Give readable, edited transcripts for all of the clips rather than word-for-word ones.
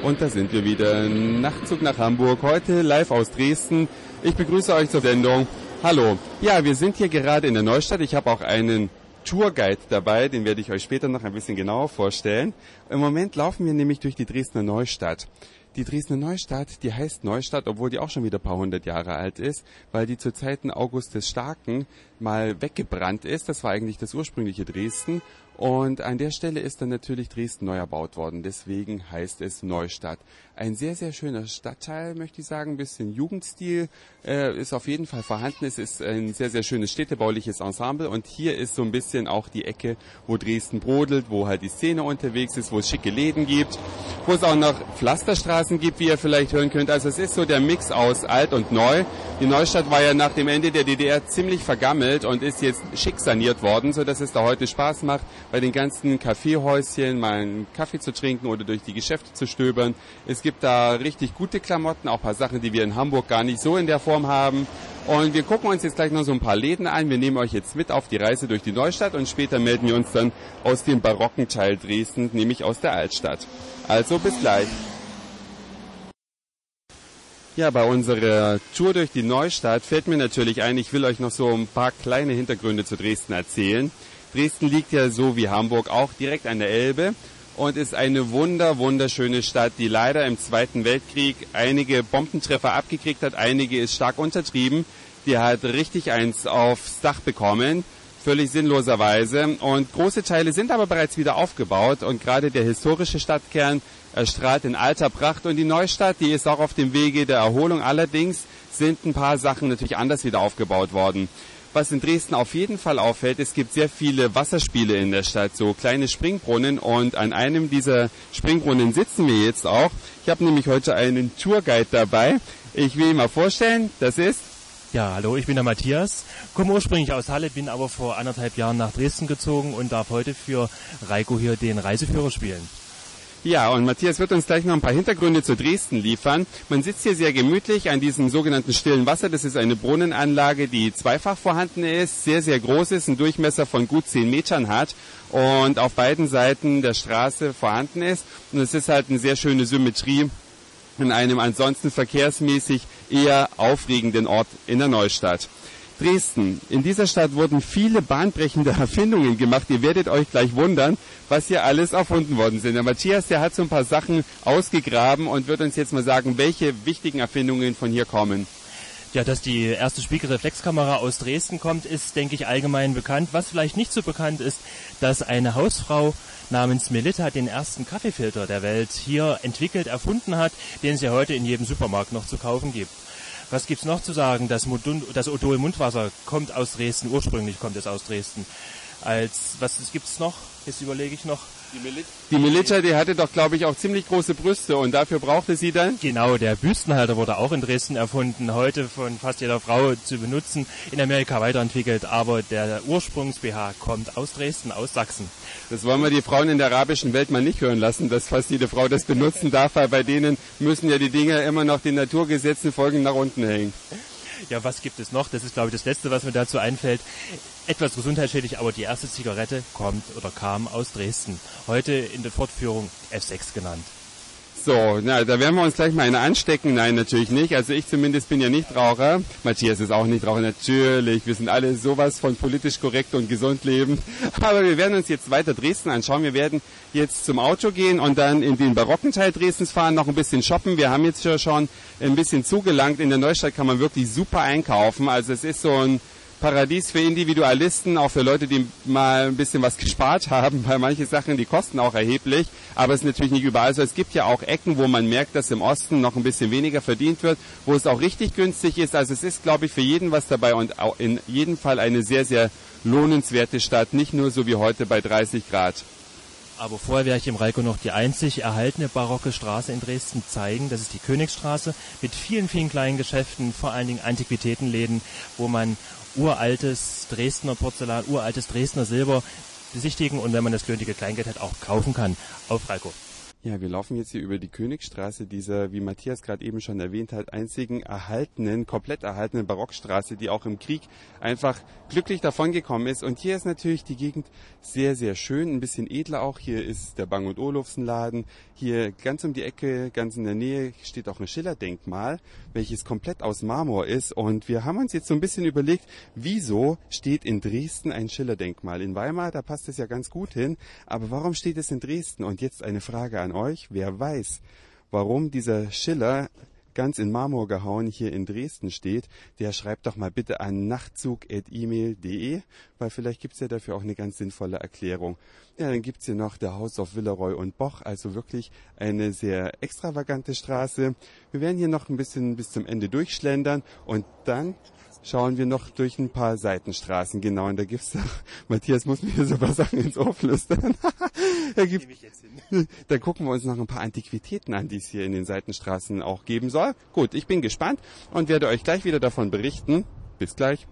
Und da sind wir wieder. Nachtzug nach Hamburg, heute live aus Dresden. Ich begrüße euch zur Sendung. Hallo. Ja, wir sind hier gerade in der Neustadt. Ich habe auch einen Tourguide dabei, den werde ich euch später noch ein bisschen genauer vorstellen. Im Moment laufen wir nämlich durch die Dresdner Neustadt. Die Dresdner Neustadt, die heißt Neustadt, obwohl die auch schon wieder ein paar hundert Jahre alt ist, weil die zu Zeiten August des Starken mal weggebrannt ist. Das war eigentlich das ursprüngliche Dresden. Und an der Stelle ist dann natürlich Dresden neu erbaut worden. Deswegen heißt es Neustadt. Ein sehr, sehr schöner Stadtteil, möchte ich sagen. Ein bisschen Jugendstil ist auf jeden Fall vorhanden. Es ist ein sehr, sehr schönes städtebauliches Ensemble. Und hier ist so ein bisschen auch die Ecke, wo Dresden brodelt, wo halt die Szene unterwegs ist, wo es schicke Läden gibt, wo es auch noch Pflasterstraßen gibt, wie ihr vielleicht hören könnt. Also es ist so der Mix aus alt und neu. Die Neustadt war ja nach dem Ende der DDR ziemlich vergammelt und ist jetzt schick saniert worden, sodass es da heute Spaß macht, bei den ganzen Kaffeehäuschen mal einen Kaffee zu trinken oder durch die Geschäfte zu stöbern. Es gibt da richtig gute Klamotten, auch ein paar Sachen, die wir in Hamburg gar nicht so in der Form haben. Und wir gucken uns jetzt gleich noch so ein paar Läden an. Wir nehmen euch jetzt mit auf die Reise durch die Neustadt und später melden wir uns dann aus dem barocken Teil Dresdens, nämlich aus der Altstadt. Also bis gleich. Ja, bei unserer Tour durch die Neustadt fällt mir natürlich ein, ich will euch noch so ein paar kleine Hintergründe zu Dresden erzählen. Dresden liegt ja so wie Hamburg auch direkt an der Elbe und ist eine wunderschöne Stadt, die leider im Zweiten Weltkrieg einige Bombentreffer abgekriegt hat, einige ist stark untertrieben. Die hat richtig eins aufs Dach bekommen, völlig sinnloserweise. Und große Teile sind aber bereits wieder aufgebaut und gerade der historische Stadtkern erstrahlt in alter Pracht. Und die Neustadt, die ist auch auf dem Wege der Erholung. Allerdings sind ein paar Sachen natürlich anders wieder aufgebaut worden. Was in Dresden auf jeden Fall auffällt, es gibt sehr viele Wasserspiele in der Stadt, so kleine Springbrunnen und an einem dieser Springbrunnen sitzen wir jetzt auch. Ich habe nämlich heute einen Tourguide dabei. Ich will ihn mal vorstellen, das ist... Ja, hallo, ich bin der Matthias, komme ursprünglich aus Halle, bin aber vor 1,5 Jahren nach Dresden gezogen und darf heute für Reiko hier den Reiseführer spielen. Ja, und Matthias wird uns gleich noch ein paar Hintergründe zu Dresden liefern. Man sitzt hier sehr gemütlich an diesem sogenannten stillen Wasser. Das ist eine Brunnenanlage, die zweifach vorhanden ist, sehr, sehr groß ist, einen Durchmesser von gut 10 Metern hat und auf beiden Seiten der Straße vorhanden ist. Und es ist halt eine sehr schöne Symmetrie in einem ansonsten verkehrsmäßig eher aufregenden Ort in der Neustadt. Dresden. In dieser Stadt wurden viele bahnbrechende Erfindungen gemacht. Ihr werdet euch gleich wundern, was hier alles erfunden worden sind. Der Matthias, der hat so ein paar Sachen ausgegraben und wird uns jetzt mal sagen, welche wichtigen Erfindungen von hier kommen. Ja, dass die erste Spiegelreflexkamera aus Dresden kommt, ist, denke ich, allgemein bekannt. Was vielleicht nicht so bekannt ist, dass eine Hausfrau namens Melitta den ersten Kaffeefilter der Welt hier entwickelt, erfunden hat, den es ja heute in jedem Supermarkt noch zu kaufen gibt. Was gibt's noch zu sagen? Das Odol Mundwasser kommt aus Dresden, ursprünglich kommt es aus Dresden. Was gibt's noch? Jetzt überlege ich noch. Die Melitta, die hatte doch, glaube ich, auch ziemlich große Brüste und dafür brauchte sie dann? Genau, der Büstenhalter wurde auch in Dresden erfunden, heute von fast jeder Frau zu benutzen, in Amerika weiterentwickelt, aber der Ursprungs-BH kommt aus Dresden, aus Sachsen. Das wollen wir die Frauen in der arabischen Welt mal nicht hören lassen, dass fast jede Frau das benutzen darf, weil bei denen müssen ja die Dinger immer noch den Naturgesetzen folgend nach unten hängen. Ja, was gibt es noch? Das ist, glaube ich, das Letzte, was mir dazu einfällt. Etwas gesundheitsschädlich, aber die erste Zigarette kam aus Dresden. Heute in der Fortführung F6 genannt. So, na, da werden wir uns gleich mal eine anstecken. Nein, natürlich nicht. Also ich zumindest bin ja nicht Raucher. Matthias ist auch nicht Raucher. Natürlich, wir sind alle sowas von politisch korrekt und gesund leben. Aber wir werden uns jetzt weiter Dresden anschauen. Wir werden jetzt zum Auto gehen und dann in den barocken Teil Dresdens fahren, noch ein bisschen shoppen. Wir haben jetzt schon ein bisschen zugelangt. In der Neustadt kann man wirklich super einkaufen. Also es ist so ein Paradies für Individualisten, auch für Leute, die mal ein bisschen was gespart haben, weil manche Sachen, die kosten auch erheblich, aber es ist natürlich nicht überall so. Es gibt ja auch Ecken, wo man merkt, dass im Osten noch ein bisschen weniger verdient wird, wo es auch richtig günstig ist. Also es ist, glaube ich, für jeden was dabei und auch in jedem Fall eine sehr, sehr lohnenswerte Stadt, nicht nur so wie heute bei 30 Grad. Aber vorher werde ich im Reiko noch die einzig erhaltene barocke Straße in Dresden zeigen. Das ist die Königsstraße mit vielen, vielen kleinen Geschäften, vor allen Dingen Antiquitätenläden, wo man uraltes Dresdner Porzellan, uraltes Dresdner Silber besichtigen und wenn man das nötige Kleingeld hat, auch kaufen kann. Auf Reiko. Ja, wir laufen jetzt hier über die Königstraße, dieser, wie Matthias gerade eben schon erwähnt hat, einzigen komplett erhaltenen Barockstraße, die auch im Krieg einfach glücklich davongekommen ist. Und hier ist natürlich die Gegend sehr, sehr schön, ein bisschen edler auch. Hier ist der Bang & Olufsen Laden. Hier ganz um die Ecke, ganz in der Nähe, steht auch ein Schiller-Denkmal, welches komplett aus Marmor ist. Und wir haben uns jetzt so ein bisschen überlegt, wieso steht in Dresden ein Schiller-Denkmal? In Weimar, da passt es ja ganz gut hin. Aber warum steht es in Dresden? Und jetzt eine Frage an euch. Wer weiß, warum dieser Schiller ganz in Marmor gehauen hier in Dresden steht, der schreibt doch mal bitte an nachtzug@email.de, weil vielleicht gibt's ja dafür auch eine ganz sinnvolle Erklärung. Ja, dann gibt's hier noch der Haus auf Villeroy und Boch, also wirklich eine sehr extravagante Straße. Wir werden hier noch ein bisschen bis zum Ende durchschlendern und dann schauen wir noch durch ein paar Seitenstraßen. Genau, und da gibt's da, Matthias muss mir hier so was Sachen ins Ohr flüstern. Da gucken wir uns noch ein paar Antiquitäten an, die es hier in den Seitenstraßen auch geben soll. Gut, ich bin gespannt und werde euch gleich wieder davon berichten. Bis gleich.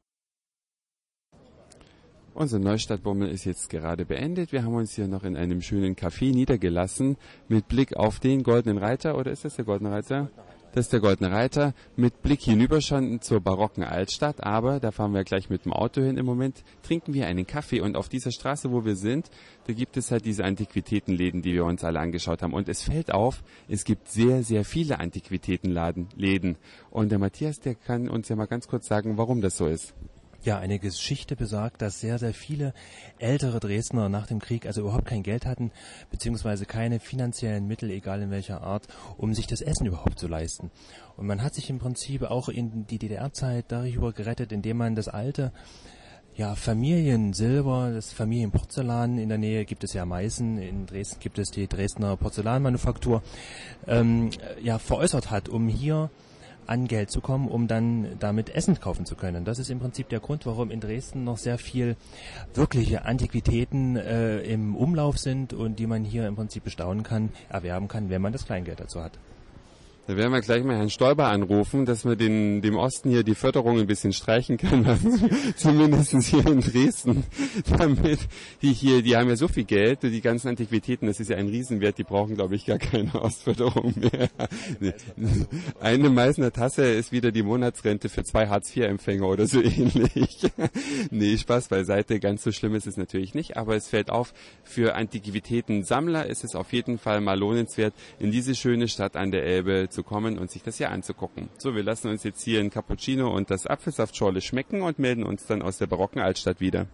Unser Neustadtbummel ist jetzt gerade beendet. Wir haben uns hier noch in einem schönen Café niedergelassen mit Blick auf den Goldenen Reiter. Oder ist das der Goldene Reiter? Das ist der Goldene Reiter, mit Blick hinüber schon zur barocken Altstadt, aber da fahren wir gleich mit dem Auto hin. Im Moment trinken wir einen Kaffee und auf dieser Straße, wo wir sind, da gibt es halt diese Antiquitätenläden, die wir uns alle angeschaut haben. Und es fällt auf, es gibt sehr, sehr viele Antiquitätenläden. Und der Matthias, der kann uns ja mal ganz kurz sagen, warum das so ist. Ja, eine Geschichte besagt, dass sehr, sehr viele ältere Dresdner nach dem Krieg also überhaupt kein Geld hatten, beziehungsweise keine finanziellen Mittel, egal in welcher Art, um sich das Essen überhaupt zu leisten. Und man hat sich im Prinzip auch in die DDR-Zeit darüber gerettet, indem man das alte Familiensilber, das Familienporzellan, in der Nähe gibt es ja Meißen, in Dresden gibt es die Dresdner Porzellanmanufaktur, veräußert hat, um hier an Geld zu kommen, um dann damit Essen kaufen zu können. Das ist im Prinzip der Grund, warum in Dresden noch sehr viel wirkliche Antiquitäten im Umlauf sind und die man hier im Prinzip erwerben kann, wenn man das Kleingeld dazu hat. Da werden wir gleich mal Herrn Stoiber anrufen, dass wir dem Osten hier die Förderung ein bisschen streichen können, zumindest hier in Dresden, damit die haben ja so viel Geld, die ganzen Antiquitäten, das ist ja ein Riesenwert, die brauchen, glaube ich, gar keine Ostförderung mehr. Eine Meißner Tasse ist wieder die Monatsrente für 2 Hartz-IV-Empfänger oder so ähnlich. Nee, Spaß beiseite, ganz so schlimm ist es natürlich nicht, aber es fällt auf, für Antiquitäten-Sammler ist es auf jeden Fall mal lohnenswert, in diese schöne Stadt an der Elbe zu kommen und sich das hier anzugucken. So, wir lassen uns jetzt hier ein Cappuccino und das Apfelsaftschorle schmecken und melden uns dann aus der barocken Altstadt wieder.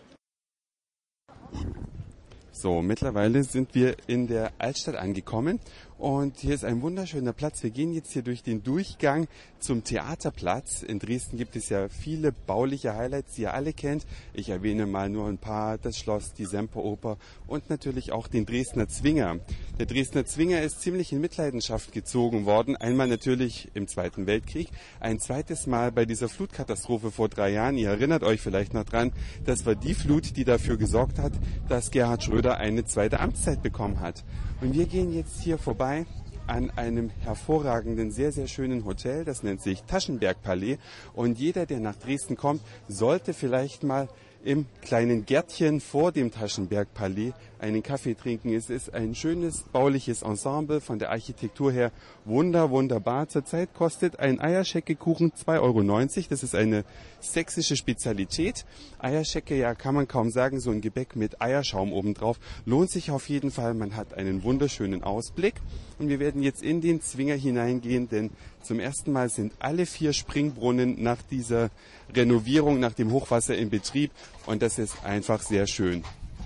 So, mittlerweile sind wir in der Altstadt angekommen und hier ist ein wunderschöner Platz. Wir gehen jetzt hier durch den Durchgang zum Theaterplatz. In Dresden gibt es ja viele bauliche Highlights, die ihr alle kennt. Ich erwähne mal nur ein paar, das Schloss, die Semperoper und natürlich auch den Dresdner Zwinger. Der Dresdner Zwinger ist ziemlich in Mitleidenschaft gezogen worden. Einmal natürlich im Zweiten Weltkrieg, ein zweites Mal bei dieser Flutkatastrophe vor 3 Jahren. Ihr erinnert euch vielleicht noch dran, das war die Flut, die dafür gesorgt hat, dass Gerhard Schröder eine zweite Amtszeit bekommen hat. Und wir gehen jetzt hier vorbei an einem hervorragenden, sehr, sehr schönen Hotel. Das nennt sich Taschenberg-Palais. Und jeder, der nach Dresden kommt, sollte vielleicht mal im kleinen Gärtchen vor dem Taschenberg-Palais einen Kaffee trinken. Es ist ein schönes bauliches Ensemble, von der Architektur her wunderbar. Zurzeit kostet ein Eierscheckekuchen 2,90 €. Das ist eine sächsische Spezialität. Eierschecke, ja, kann man kaum sagen, so ein Gebäck mit Eierschaum obendrauf. Lohnt sich auf jeden Fall, man hat einen wunderschönen Ausblick. Und wir werden jetzt in den Zwinger hineingehen, denn zum ersten Mal sind alle 4 Springbrunnen nach dieser Renovierung, nach dem Hochwasser in Betrieb. Und das ist einfach sehr schön.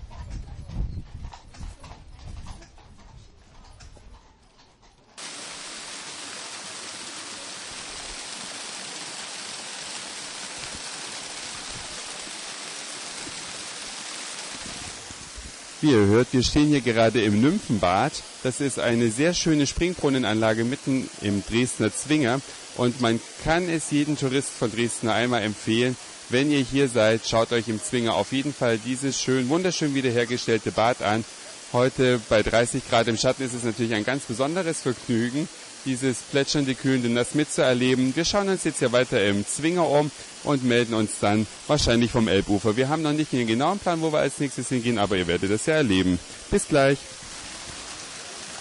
Wie ihr hört, wir stehen hier gerade im Nymphenbad. Das ist eine sehr schöne Springbrunnenanlage mitten im Dresdner Zwinger. Und man kann es jedem Tourist von Dresden einmal empfehlen, wenn ihr hier seid, schaut euch im Zwinger auf jeden Fall dieses wunderschön wiederhergestellte Bad an. Heute bei 30 Grad im Schatten ist es natürlich ein ganz besonderes Vergnügen, dieses plätschernde, kühlende Nass mitzuerleben. Wir schauen uns jetzt hier weiter im Zwinger um und melden uns dann wahrscheinlich vom Elbufer. Wir haben noch nicht den genauen Plan, wo wir als nächstes hingehen, aber ihr werdet das ja erleben. Bis gleich.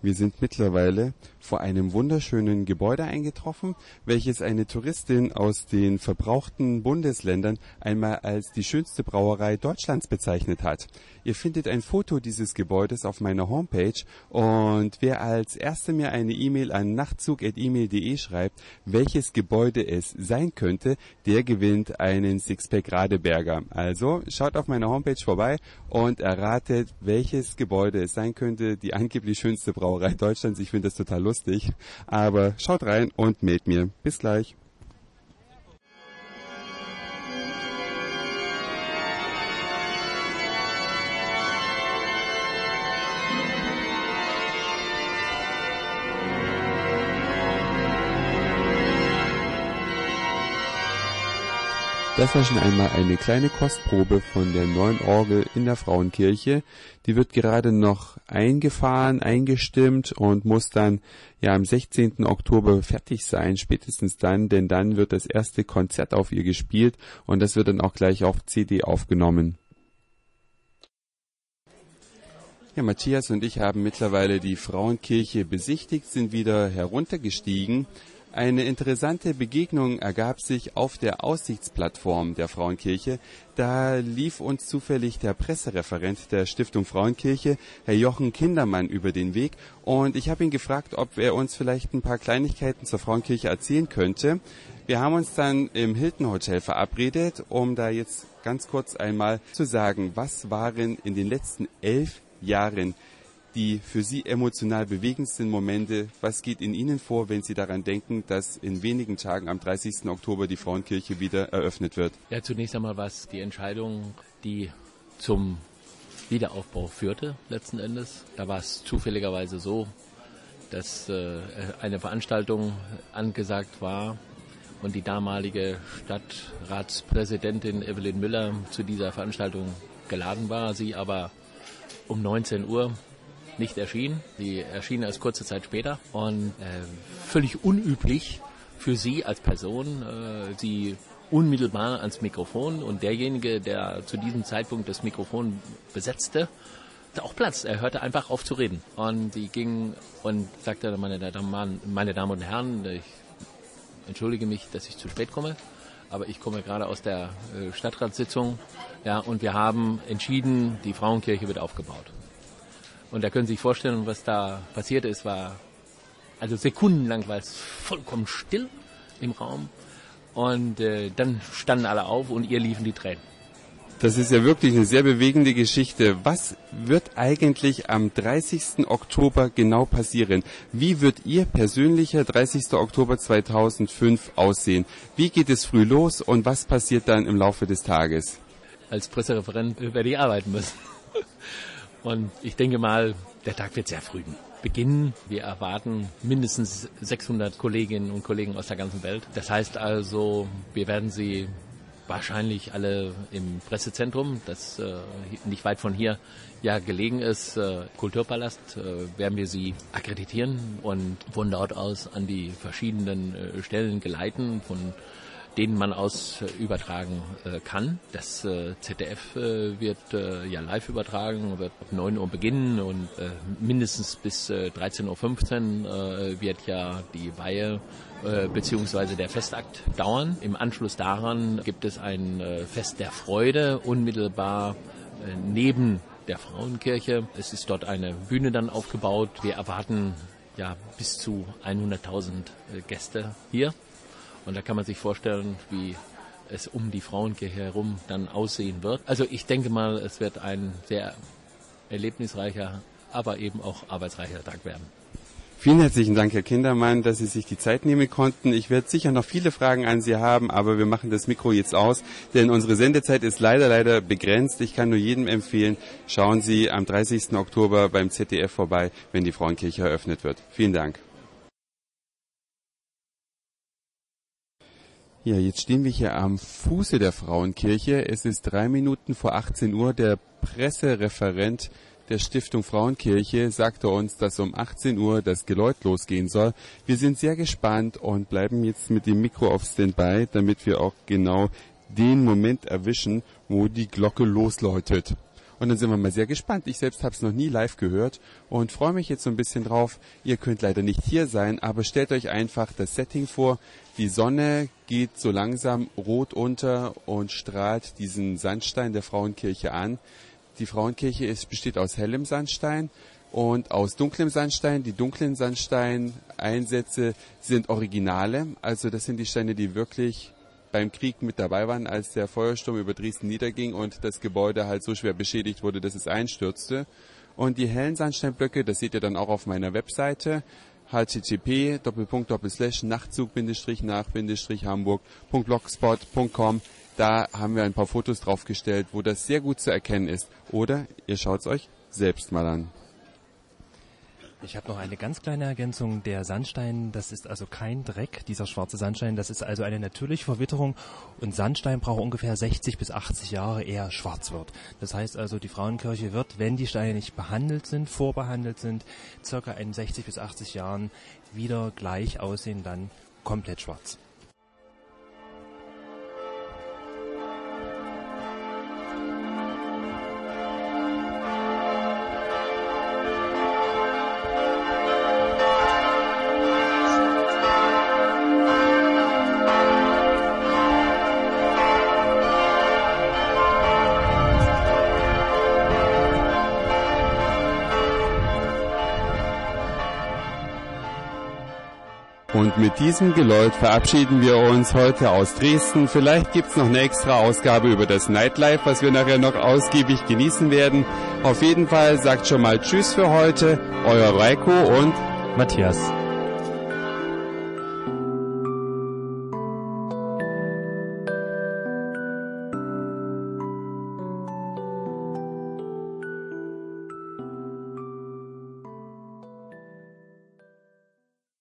Wir sind mittlerweile vor einem wunderschönen Gebäude eingetroffen, welches eine Touristin aus den verbrauchten Bundesländern einmal als die schönste Brauerei Deutschlands bezeichnet hat. Ihr findet ein Foto dieses Gebäudes auf meiner Homepage und wer als Erster mir eine E-Mail an nachtzug@email.de schreibt, welches Gebäude es sein könnte, der gewinnt einen Sixpack Radeberger. Also schaut auf meiner Homepage vorbei und erratet, welches Gebäude es sein könnte, die angeblich schönste Brauerei Deutschlands. Ich finde das total lustig, aber schaut rein und meldet mir. Bis gleich. Das war schon einmal eine kleine Kostprobe von der neuen Orgel in der Frauenkirche. Die wird gerade noch eingefahren, eingestimmt und muss dann am 16. Oktober fertig sein, spätestens dann, denn dann wird das erste Konzert auf ihr gespielt und das wird dann auch gleich auf CD aufgenommen. Ja, Matthias und ich haben mittlerweile die Frauenkirche besichtigt, sind wieder heruntergestiegen. Eine interessante Begegnung ergab sich auf der Aussichtsplattform der Frauenkirche. Da lief uns zufällig der Pressereferent der Stiftung Frauenkirche, Herr Jochen Kindermann, über den Weg. Und ich habe ihn gefragt, ob er uns vielleicht ein paar Kleinigkeiten zur Frauenkirche erzählen könnte. Wir haben uns dann im Hilton Hotel verabredet, um da jetzt ganz kurz einmal zu sagen, was waren in den letzten 11 Jahren die für Sie emotional bewegendsten Momente? Was geht in Ihnen vor, wenn Sie daran denken, dass in wenigen Tagen am 30. Oktober die Frauenkirche wieder eröffnet wird? Ja, zunächst einmal war es die Entscheidung, die zum Wiederaufbau führte, letzten Endes. Da war es zufälligerweise so, dass eine Veranstaltung angesagt war und die damalige Stadtratspräsidentin Evelyn Müller zu dieser Veranstaltung geladen war, sie aber um 19 Uhr nicht erschien. Sie erschien erst kurze Zeit später und völlig unüblich für sie als Person, sie unmittelbar ans Mikrofon und derjenige, der zu diesem Zeitpunkt das Mikrofon besetzte, hatte auch Platz. Er hörte einfach auf zu reden. Und sie ging und sagte, meine Damen und Herren, ich entschuldige mich, dass ich zu spät komme, aber ich komme gerade aus der Stadtratssitzung, ja, und wir haben entschieden, die Frauenkirche wird aufgebaut. Und da können Sie sich vorstellen, was da passiert ist, war, also sekundenlang war es vollkommen still im Raum. Und dann standen alle auf und ihr liefen die Tränen. Das ist ja wirklich eine sehr bewegende Geschichte. Was wird eigentlich am 30. Oktober genau passieren? Wie wird Ihr persönlicher 30. Oktober 2005 aussehen? Wie geht es früh los und was passiert dann im Laufe des Tages? Als Pressereferent werde ich arbeiten müssen. Und ich denke mal, der Tag wird sehr früh beginnen. Wir erwarten mindestens 600 Kolleginnen und Kollegen aus der ganzen Welt. Das heißt also, wir werden sie wahrscheinlich alle im Pressezentrum, das nicht weit von hier ja gelegen ist, Kulturpalast, werden wir sie akkreditieren und von dort aus an die verschiedenen Stellen geleiten, von denen man aus übertragen kann. Das ZDF wird ja live übertragen, wird ab 9 Uhr beginnen und mindestens bis 13.15 Uhr wird ja die Weihe beziehungsweise der Festakt dauern. Im Anschluss daran gibt es ein Fest der Freude, unmittelbar neben der Frauenkirche. Es ist dort eine Bühne dann aufgebaut. Wir erwarten ja bis zu 100.000 Gäste hier. Und da kann man sich vorstellen, wie es um die Frauenkirche herum dann aussehen wird. Also ich denke mal, es wird ein sehr erlebnisreicher, aber eben auch arbeitsreicher Tag werden. Vielen herzlichen Dank, Herr Kindermann, dass Sie sich die Zeit nehmen konnten. Ich werde sicher noch viele Fragen an Sie haben, aber wir machen das Mikro jetzt aus, denn unsere Sendezeit ist leider begrenzt. Ich kann nur jedem empfehlen, schauen Sie am 30. Oktober beim ZDF vorbei, wenn die Frauenkirche eröffnet wird. Vielen Dank. Ja, jetzt stehen wir hier am Fuße der Frauenkirche. Es ist 3 Minuten vor 18 Uhr. Der Pressereferent der Stiftung Frauenkirche sagte uns, dass um 18 Uhr das Geläut losgehen soll. Wir sind sehr gespannt und bleiben jetzt mit dem Mikro auf Standby, damit wir auch genau den Moment erwischen, wo die Glocke losläutet. Und dann sind wir mal sehr gespannt. Ich selbst habe es noch nie live gehört und freue mich jetzt so ein bisschen drauf. Ihr könnt leider nicht hier sein, aber stellt euch einfach das Setting vor. Die Sonne geht so langsam rot unter und strahlt diesen Sandstein der Frauenkirche an. Die Frauenkirche besteht aus hellem Sandstein und aus dunklem Sandstein. Die dunklen Sandsteineinsätze sind Originale. Also das sind die Steine, die wirklich beim Krieg mit dabei waren, als der Feuersturm über Dresden niederging und das Gebäude halt so schwer beschädigt wurde, dass es einstürzte. Und die hellen Sandsteinblöcke, das seht ihr dann auch auf meiner Webseite, http://nach-hamburg.blogspot.com. Da haben wir ein paar Fotos draufgestellt, wo das sehr gut zu erkennen ist. Oder ihr schaut es euch selbst mal an. Ich habe noch eine ganz kleine Ergänzung. Der Sandstein, das ist also kein Dreck, dieser schwarze Sandstein. Das ist also eine natürliche Verwitterung. Und Sandstein braucht ungefähr 60 bis 80 Jahre, eher schwarz wird. Das heißt also, die Frauenkirche wird, wenn die Steine nicht behandelt sind, vorbehandelt sind, circa in 60 bis 80 Jahren wieder gleich aussehen, dann komplett schwarz. Und mit diesem Geläut verabschieden wir uns heute aus Dresden. Vielleicht gibt's noch eine extra Ausgabe über das Nightlife, was wir nachher noch ausgiebig genießen werden. Auf jeden Fall sagt schon mal Tschüss für heute, euer Reiko und Matthias.